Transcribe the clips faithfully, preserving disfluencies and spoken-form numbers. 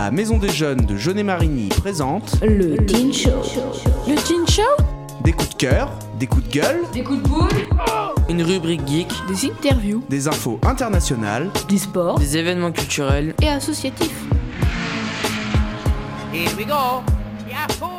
La Maison des Jeunes de Jaunet-Marigny présente le Teen Show. Le Teen Show. Des coups de cœur, des coups de gueule, des coups de boule, une rubrique geek, des interviews, des infos internationales, du sport, des événements culturels et associatifs. Here we go. Yahoo!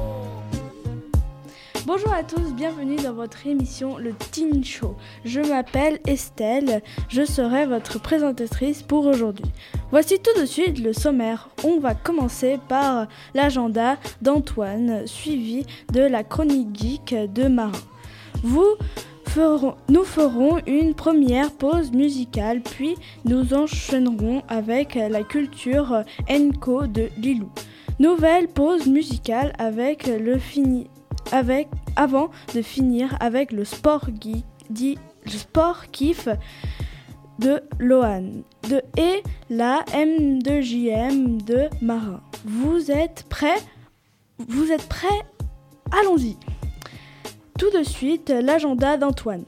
Bonjour à tous, bienvenue dans votre émission Le Teen Show. Je m'appelle Estelle, je serai votre présentatrice pour aujourd'hui. Voici tout de suite le sommaire. On va commencer par l'agenda d'Antoine, suivi de la chronique geek de Marin. Vous ferons, nous ferons une première pause musicale, puis nous enchaînerons avec la culture Enco de Lilou. Nouvelle pause musicale avec le fini. Avec, avant de finir avec le sport, geek, dit, le sport kiff de Lohan de, et la M deux J M de Marin. Vous êtes prêts ? Vous êtes prêts ? Allons-y. Tout de suite, l'agenda d'Antoine.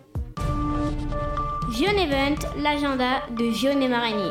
Vion Event, l'agenda de Jaunet-Marigny.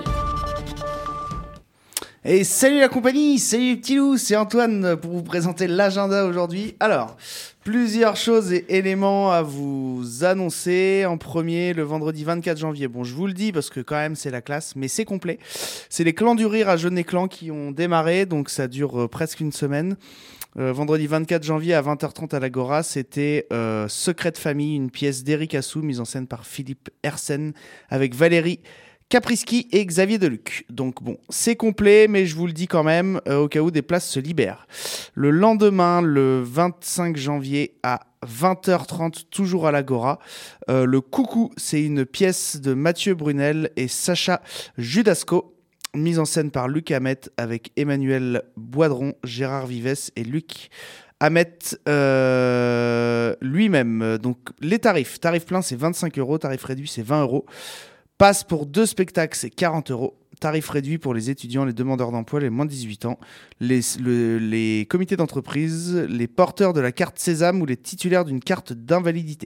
Et salut la compagnie, salut les petits loups, c'est Antoine pour vous présenter l'agenda aujourd'hui. Alors, plusieurs choses et éléments à vous annoncer. En premier, le vendredi vingt-quatre janvier. Bon, je vous le dis parce que quand même c'est la classe, mais c'est complet. C'est les clans du rire à Jaunet-Clan qui ont démarré, donc ça dure euh, presque une semaine. Euh, vendredi vingt-quatre janvier à vingt heures trente à l'Agora, c'était euh, Secret de famille, une pièce d'Eric Assou, mise en scène par Philippe Hersen, avec Valérie Caprisky et Xavier Deluc. Donc bon, c'est complet, mais je vous le dis quand même, euh, au cas où des places se libèrent. Le lendemain, le vingt-cinq janvier à vingt heures trente, toujours à l'Agora, euh, le Coucou, c'est une pièce de Mathieu Brunel et Sacha Judasco, mise en scène par Luc Hamet avec Emmanuel Boidron, Gérard Vives et Luc Hamet euh, lui-même. Donc les tarifs, tarif plein c'est vingt-cinq euros, tarif réduit c'est vingt euros. Passe pour deux spectacles, c'est quarante euros. Tarif réduit pour les étudiants, les demandeurs d'emploi, les moins de dix-huit ans, les, le, les comités d'entreprise, les porteurs de la carte Sésame ou les titulaires d'une carte d'invalidité.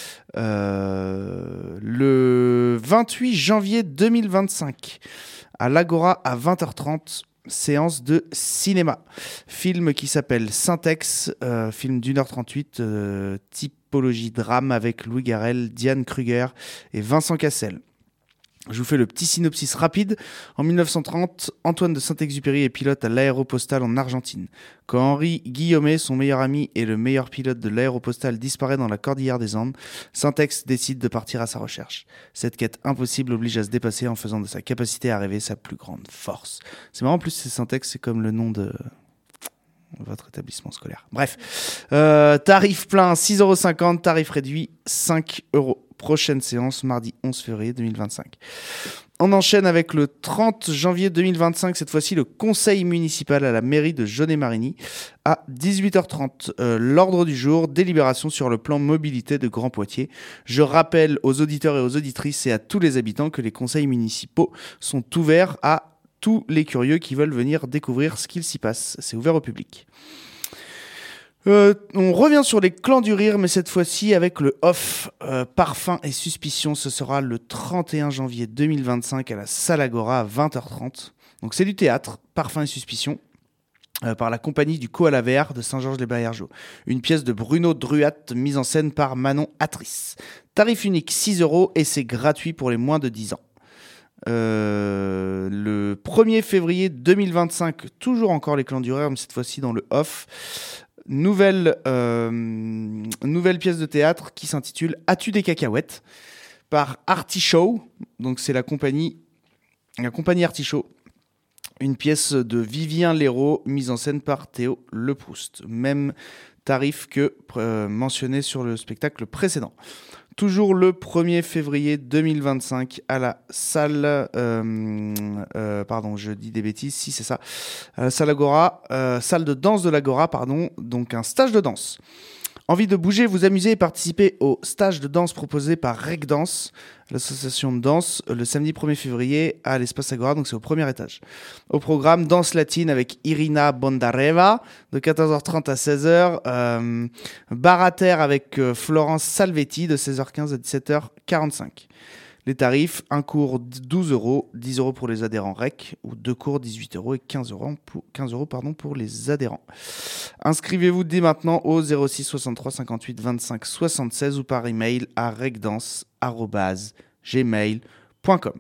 Euh, le vingt-huit janvier deux mille vingt-cinq, à l'Agora à vingt heures trente, séance de cinéma. Film qui s'appelle Syntex, euh, film d'une heure trente-huit, euh, typologie drame avec Louis Garrel, Diane Kruger et Vincent Cassel. Je vous fais le petit synopsis rapide. En mille neuf cent trente, Antoine de Saint-Exupéry est pilote à l'Aéropostale en Argentine. Quand Henri Guillaumet, son meilleur ami et le meilleur pilote de l'Aéropostale, disparaît dans la cordillère des Andes, Syntex décide de partir à sa recherche. Cette quête impossible l'oblige à se dépasser en faisant de sa capacité à rêver sa plus grande force. C'est marrant, en plus, c'est Syntex, c'est comme le nom de votre établissement scolaire. Bref, euh, tarif plein six euros cinquante, tarif réduit cinq euros. Prochaine séance, mardi onze février deux mille vingt-cinq. On enchaîne avec le trente janvier deux mille vingt-cinq, cette fois-ci le conseil municipal à la mairie de Jaunet-Marigny à dix-huit heures trente. Euh, l'ordre du jour, délibération sur le plan mobilité de Grand Poitiers. Je rappelle aux auditeurs et aux auditrices et à tous les habitants que les conseils municipaux sont ouverts à tous les curieux qui veulent venir découvrir ce qu'il s'y passe. C'est ouvert au public. Euh, on revient sur les clans du rire, mais cette fois-ci avec le off euh, Parfum et Suspicion. Ce sera le trente et un janvier deux mille vingt-cinq à la Salle Agora à vingt heures trente. Donc c'est du théâtre, Parfum et Suspicion, euh, par la compagnie du Koala Vert de Saint-Georges-les-Baillargeaux. Une pièce de Bruno Druat mise en scène par Manon Atrice. Tarif unique six euros et c'est gratuit pour les moins de dix ans. Euh, le premier février deux mille vingt-cinq, toujours encore les clans du rire, mais cette fois-ci dans le off. Nouvelle, euh, nouvelle pièce de théâtre qui s'intitule As-tu des cacahuètes par Artichaut. Donc c'est la compagnie, la compagnie Artichaut. Une pièce de Vivien Léraud mise en scène par Théo Leproust. Même tarif que euh, mentionné sur le spectacle précédent. Toujours le premier février deux mille vingt-cinq à la salle, euh, euh, pardon, je dis des bêtises, si c'est ça, à la salle Agora, euh, salle de danse de l'Agora, pardon, donc un stage de danse. Envie de bouger, vous amuser et participer au stage de danse proposé par Rec Danse, l'association de danse, le samedi premier février à l'Espace Agora, donc c'est au premier étage. Au programme, danse latine avec Irina Bondareva, de quatorze heures trente à seize heures. Euh, bar à terre avec euh, Florence Salvetti, de seize heures quinze à dix-sept heures quarante-cinq. Les tarifs, un cours douze euros, dix euros pour les adhérents R E C, ou deux cours dix-huit euros et quinze euros, pour, quinze euros pardon, pour les adhérents. Inscrivez-vous dès maintenant au zéro six soixante-trois cinquante-huit vingt-cinq soixante-seize ou par email à recdanse arobase gmail point com.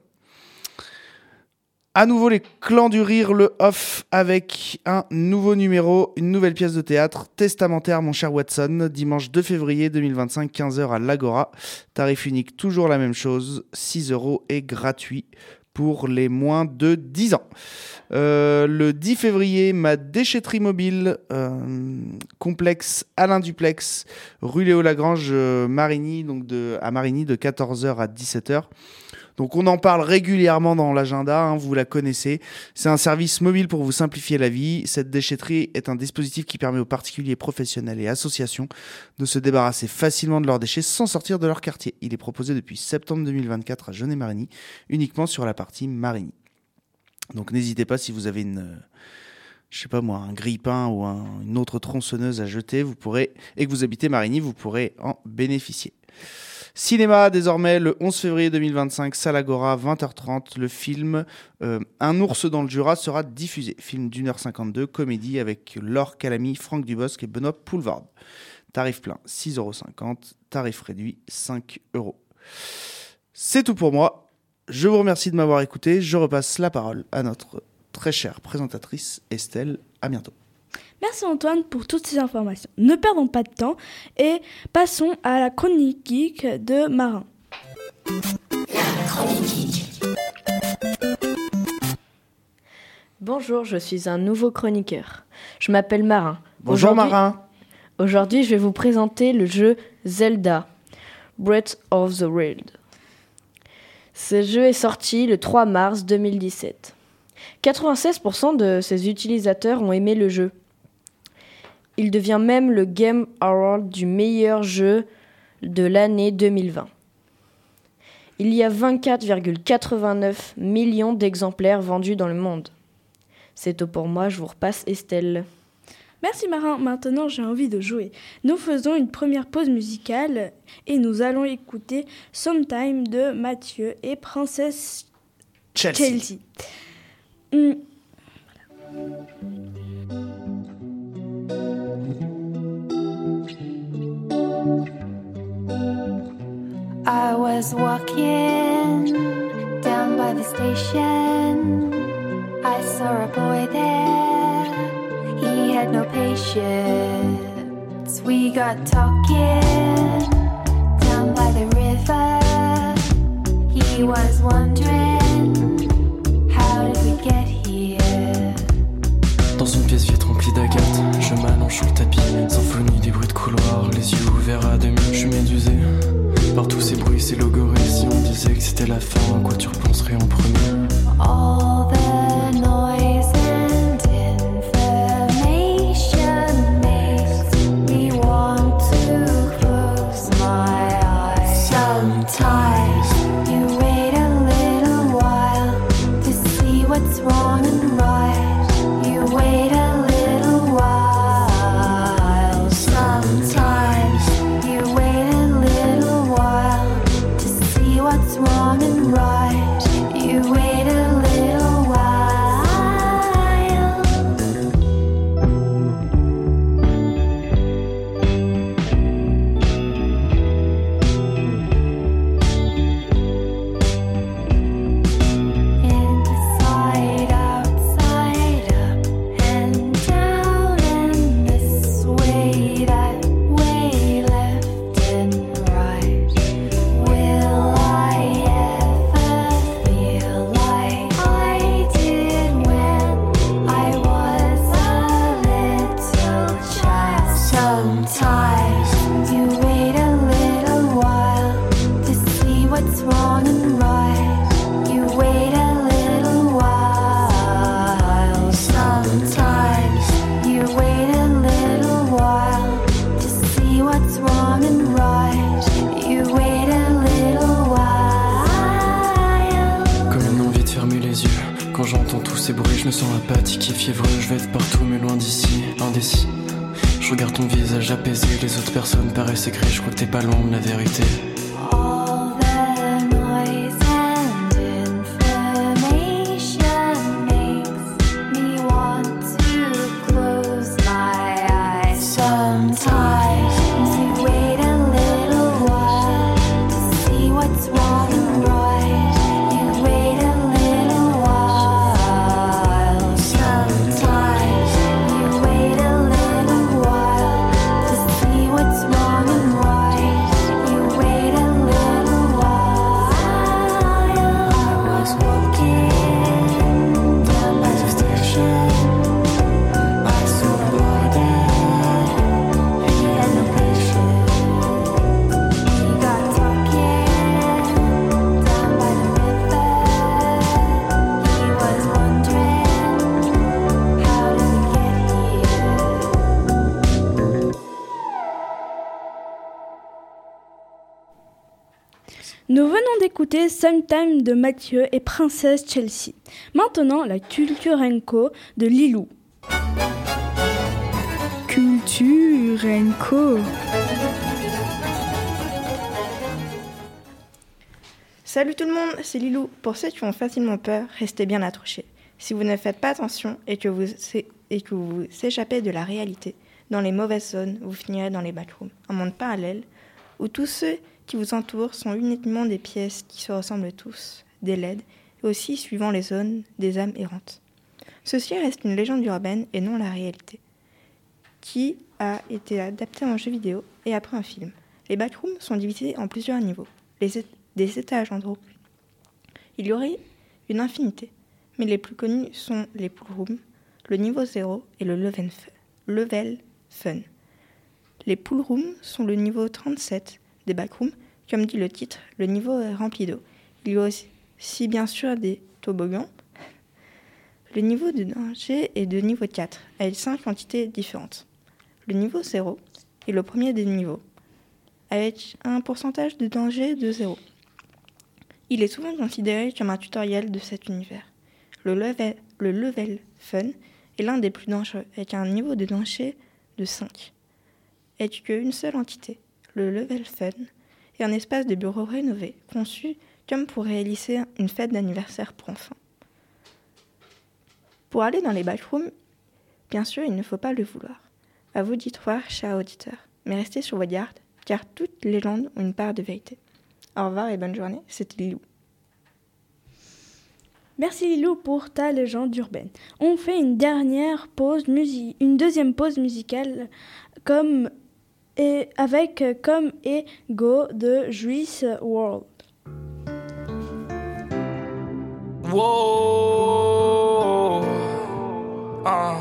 À nouveau, les Clans du Rire, le off, avec un nouveau numéro, une nouvelle pièce de théâtre, Testamentaire, mon cher Watson, dimanche deux février deux mille vingt-cinq, quinze heures à l'Agora. Tarif unique, toujours la même chose, six euros et gratuit pour les moins de dix ans. Euh, le dix février, ma déchetterie mobile, euh, complexe Alain Duplex, rue Léo Lagrange, euh, Marigny, donc de, à Marigny, de quatorze heures à dix-sept heures. Donc on en parle régulièrement dans l'agenda, hein, vous la connaissez. C'est un service mobile pour vous simplifier la vie. Cette déchetterie est un dispositif qui permet aux particuliers, professionnels et associations de se débarrasser facilement de leurs déchets sans sortir de leur quartier. Il est proposé depuis septembre deux mille vingt-quatre à Jeunet-Marigny, uniquement sur la partie Marigny. Donc n'hésitez pas, si vous avez une, je sais pas moi, un grille-pain ou un, une autre tronçonneuse à jeter, vous pourrez, et que vous habitez Marigny, vous pourrez en bénéficier. Cinéma, désormais, le onze février deux mille vingt-cinq, salle Agora, vingt heures trente. Le film euh, Un ours dans le Jura sera diffusé. Film d'une heure cinquante-deux, comédie avec Laure Calamy, Franck Dubosc et Benoît Poulvord. Tarif plein, six euros cinquante. Tarif réduit, cinq euros. C'est tout pour moi. Je vous remercie de m'avoir écouté. Je repasse la parole à notre très chère présentatrice Estelle. À bientôt. Merci Antoine pour toutes ces informations. Ne perdons pas de temps et passons à la chronique geek de Marin. La chronique geek. Bonjour, je suis un nouveau chroniqueur. Je m'appelle Marin. Bonjour Aujourd'hui, Marin. Aujourd'hui, je vais vous présenter le jeu Zelda, Breath of the Wild. Ce jeu est sorti le trois mars deux mille dix-sept. quatre-vingt-seize pour cent de ses utilisateurs ont aimé le jeu. Il devient même le Game Award du meilleur jeu de l'année deux mille vingt. Il y a vingt-quatre virgule quatre-vingt-neuf millions d'exemplaires vendus dans le monde. C'est tout pour moi, je vous repasse Estelle. Merci Marin, maintenant j'ai envie de jouer. Nous faisons une première pause musicale et nous allons écouter Sometime de Mathieu et Princesse Chelsea. Chelsea. Mmh. I was walking down by the station. I saw a boy there. He had no patience. We got talking down by the river. He was wondering, how did we get here? Dans une pièce vide remplie d'agates, je m'allonge sur le tapis, symphonie des bruits de couloir, les yeux ouverts à demi, je suis médusé par tous ces bruits, ces logorées. Si on disait que c'était la fin, à quoi tu repenserais en premier? All the noise and information makes me want to close my eyes. Sometimes you wait a little while to see what's wrong and right. You wait a little while. Sometimes you wait a little while to see what's wrong and right. You wait a little while. Inside, outside, up and down, and this way, that way, left and right. Will I ever feel like I did when I was a little child? Sometimes you wait a little while to see what's wrong and right. You wait a little while. Sometimes you wait a little while to see what's wrong and right. You wait a little while. Comme une envie de fermer les yeux. Quand j'entends tous ces bruits, je me sens apathique et fiévreux. Je vais être partout mais loin d'ici, indécis. Je regarde ton visage apaisé, les autres personnes paraissent écrites. Je crois que t'es pas loin de la vérité. All the noise Nous venons d'écouter Sometime de Mathieu et Princesse Chelsea. Maintenant, la Culture Co de Lilou. Culture Co. Salut tout le monde, c'est Lilou. Pour ceux qui ont facilement peur, restez bien accrochés. Si vous ne faites pas attention et que vous, et que vous s'échappez de la réalité, dans les mauvaises zones, vous finirez dans les backrooms, un monde parallèle où tous ceux qui vous entourent sont uniquement des pièces qui se ressemblent tous, des L E D, et aussi, suivant les zones, des âmes errantes. Ceci reste une légende urbaine et non la réalité, qui a été adaptée en jeu vidéo et après un film. Les backrooms sont divisés en plusieurs niveaux, les é- des étages en gros. Il y aurait une infinité, mais les plus connus sont les pool rooms, le niveau zéro et le level fun. Level fun. Les pool rooms sont le niveau trente-sept des backrooms, comme dit le titre, le niveau est rempli d'eau. Il y a aussi bien sûr des toboggans. Le niveau de danger est de niveau quatre, avec cinq entités différentes. Le niveau zéro est le premier des niveaux, avec un pourcentage de danger de zéro. Il est souvent considéré comme un tutoriel de cet univers. Le level, le level fun est l'un des plus dangereux, avec un niveau de danger de cinq. Et qu'une seule entité, le level fun, est un espace de bureau rénové, conçu comme pour réaliser une fête d'anniversaire pour enfants. Pour aller dans les backrooms, bien sûr, il ne faut pas le vouloir. À vous d'y croire, chers auditeurs, mais restez sur vos gardes, car toutes les légendes ont une part de vérité. Au revoir et bonne journée, c'était Lilou. Merci Lilou pour ta légende urbaine. On fait une dernière pause musique, une deuxième pause musicale comme et avec Come et Go de Juice world. Whoa, uh,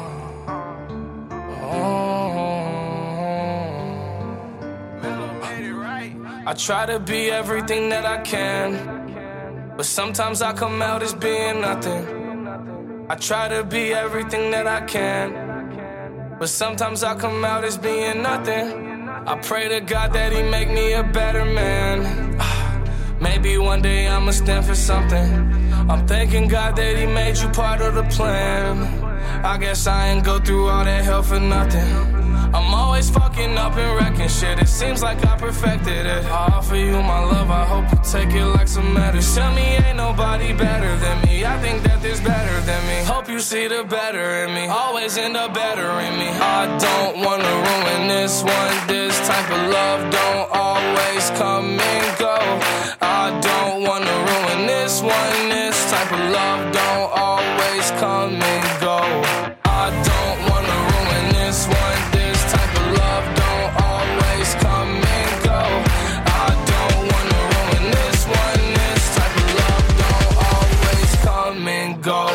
I try to be everything that I can, but sometimes I come out as being nothing. I try to be everything that I can, but sometimes I come out as being nothing. I pray to God that he make me a better man. Maybe one day I'ma stand for something. I'm thanking God that he made you part of the plan. I guess I ain't go through all that hell for nothing. I'm always fucking up and wrecking shit. It seems like I perfected it. I offer you my love, I hope you take it like some medicine. Tell me ain't nobody better than me. I think that there's better than me. Hope you see the better in me. Always end up better in me. I don't wanna ruin this one. This type of love don't always come and go. I don't wanna ruin this one. This type of love don't always come and go. I don't wanna ruin this one. This type of love don't always come and go. I don't wanna ruin this one. This type of love don't always come and go.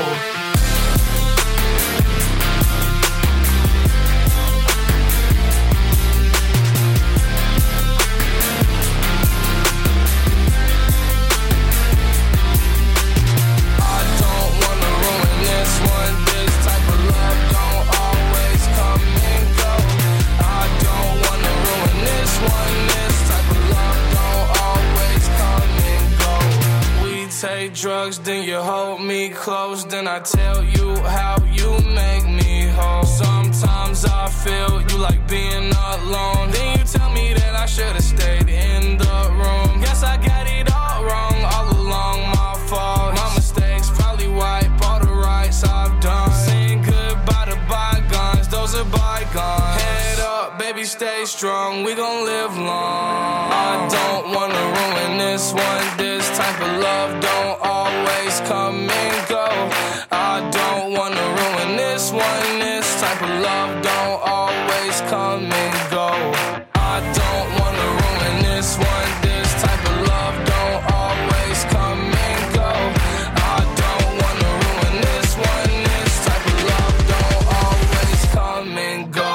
Take drugs, then you hold me close. Then I tell you how you make me whole. Sometimes I feel you like being alone. Then you tell me that I should've stayed in the room. Guess I got it all wrong, all along my fault. My mistakes probably wipe all the rights I've done. Saying goodbye to bygones, those are bygones. Head up, baby, stay strong, we gon' live long. I don't wanna ruin this one. This type of love don't always come and go. I don't wanna ruin this one. This type of love don't always come and go. I don't wanna ruin this one. This type of love don't always come and go. I don't wanna ruin this one. This type of love don't always come and go.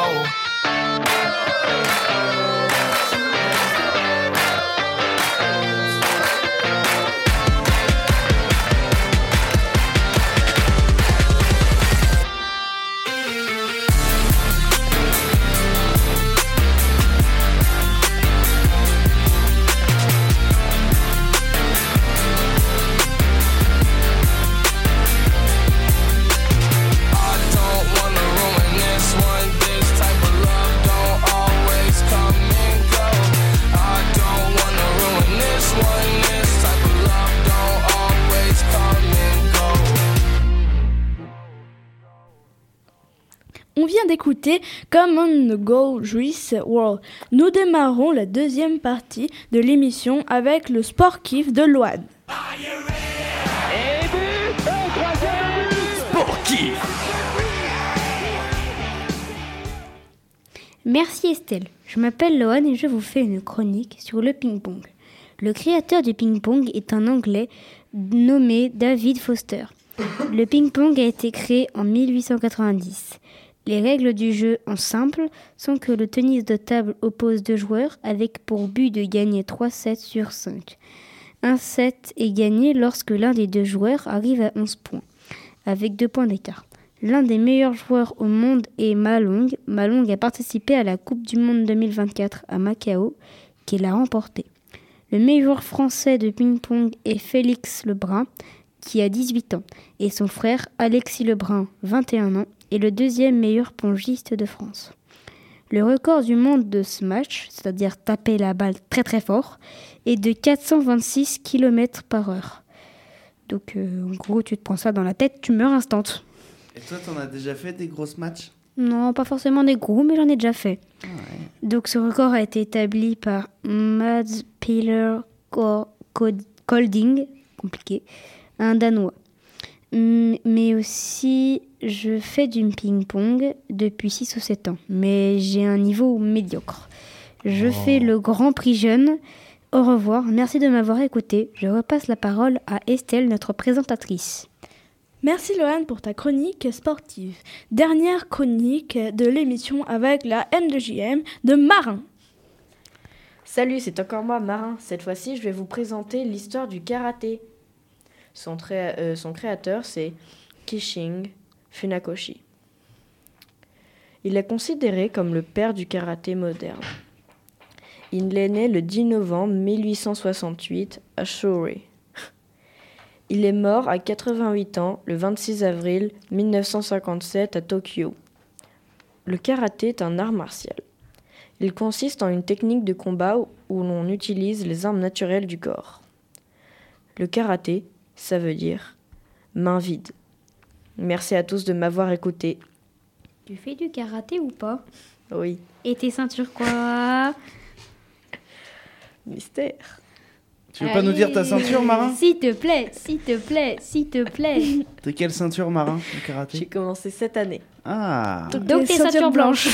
On vient d'écouter Come on Go Juice World. Nous démarrons la deuxième partie de l'émission avec le sport kiff de Loane. Sport kiff. Merci Estelle. Je m'appelle Loane et je vous fais une chronique sur le ping-pong. Le créateur du ping-pong est un Anglais nommé David Foster. Le ping-pong a été créé en mille huit cent quatre-vingt-dix. Les règles du jeu en simple sont que le tennis de table oppose deux joueurs avec pour but de gagner trois sets sur cinq. Un set est gagné lorsque l'un des deux joueurs arrive à onze points, avec deux points d'écart. L'un des meilleurs joueurs au monde est Ma Long. Ma Long a participé à la Coupe du Monde deux mille vingt-quatre à Macao, qu'il a remportée. Le meilleur joueur français de ping-pong est Félix Lebrun, qui a dix-huit ans, et son frère Alexis Lebrun, vingt et un ans, est le deuxième meilleur pongiste de France. Le record du monde de ce match, c'est-à-dire taper la balle très très fort, est de quatre cent vingt-six kilomètres par heure. Donc euh, en gros, tu te prends ça dans la tête, tu meurs instant. Et toi, t'en as déjà fait des grosses matchs ? Non, pas forcément des gros, mais j'en ai déjà fait. Ah ouais. Donc ce record a été établi par Mads Peter Kolding, compliqué, un Danois. Mais aussi, je fais du ping-pong depuis six ou sept ans, mais j'ai un niveau médiocre. Je oh. fais le Grand Prix jeune. Au revoir, merci de m'avoir écouté. Je repasse la parole à Estelle, notre présentatrice. Merci Loane pour ta chronique sportive. Dernière chronique de l'émission avec la M deux J M de Marin. Salut, c'est encore moi, Marin. Cette fois-ci, je vais vous présenter l'histoire du karaté. Son, tré- euh, son créateur, c'est Kishin Funakoshi. Il est considéré comme le père du karaté moderne. Il est né le dix novembre mille huit cent soixante-huit à Shorei. Il est mort à quatre-vingt-huit ans le vingt-six avril mille neuf cent cinquante-sept à Tokyo. Le karaté est un art martial. Il consiste en une technique de combat où l'on utilise les armes naturelles du corps. Le karaté, ça veut dire main vide. Merci à tous de m'avoir écouté. Tu fais du karaté ou pas ? Oui. Et tes ceintures quoi ? Mystère. Tu veux Allez. pas nous dire ta ceinture, Marin ? S'il te plaît, s'il te plaît, s'il te plaît. T'es quelle ceinture, Marin, au karaté ? J'ai commencé cette année. Ah. Donc, Donc t'es ceinture blanche.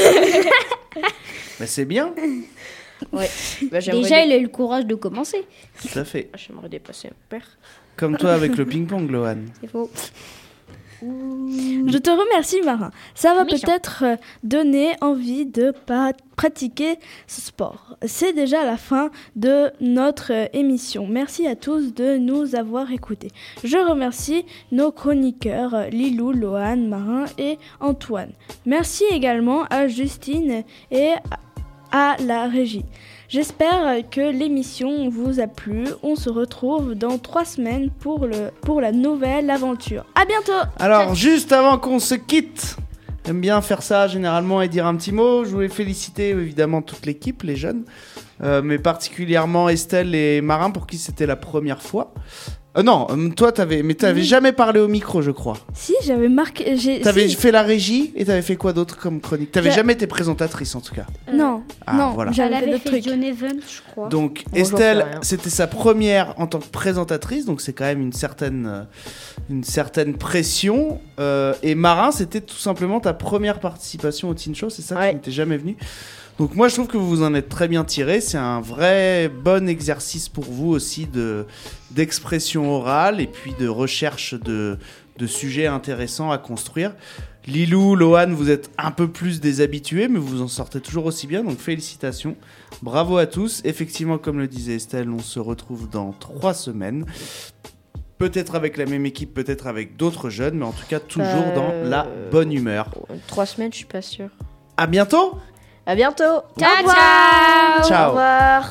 Bah c'est bien. Ouais. Bah, déjà, dé... il a eu le courage de commencer. Tout à fait. J'aimerais dépasser mon père. Comme toi avec le ping-pong, Loane. C'est faux. Je te remercie, Marin. Ça va Méchant. peut-être donner envie de pa- pratiquer ce sport. C'est déjà la fin de notre émission. Merci à tous de nous avoir écoutés. Je remercie nos chroniqueurs Lilou, Loane, Marin et Antoine. Merci également à Justine et à la régie. J'espère que l'émission vous a plu. On se retrouve dans trois semaines pour, le, pour la nouvelle aventure. À bientôt. Alors, juste avant qu'on se quitte, j'aime bien faire ça généralement et dire un petit mot. Je voulais féliciter évidemment toute l'équipe, les jeunes, euh, mais particulièrement Estelle et Marin pour qui c'était la première fois. Euh, non, euh, toi, t'avais, mais t'avais oui. jamais parlé au micro, je crois. Si, j'avais marqué. J'ai, t'avais si. fait la régie et t'avais fait quoi d'autre comme chronique ? T'avais J'ai... jamais été présentatrice en tout cas. Euh, non, ah, non, voilà. J'avais fait John Evans, je crois. Donc bon, Estelle, c'était sa première en tant que présentatrice, donc c'est quand même une certaine, euh, une certaine pression. Euh, et Marin, c'était tout simplement ta première participation au Teen Show, c'est ça ? Ouais. Tu n'étais jamais venu. Donc moi je trouve que vous vous en êtes très bien tiré, c'est un vrai bon exercice pour vous aussi de, d'expression orale et puis de recherche de, de sujets intéressants à construire. Lilou, Loane, vous êtes un peu plus des habitués mais vous en sortez toujours aussi bien, donc félicitations, bravo à tous. Effectivement, comme le disait Estelle, on se retrouve dans trois semaines. Peut-être avec la même équipe, peut-être avec d'autres jeunes, mais en tout cas toujours euh... dans la bonne humeur. Trois semaines, je suis pas sûre. À bientôt. À bientôt. Ciao, ciao. Ciao. Au revoir.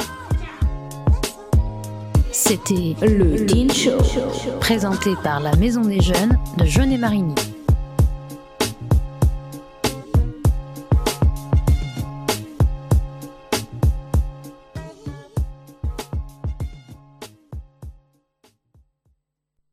C'était le Teen Show, présenté par la Maison des Jeunes de Jeunet-Marigny.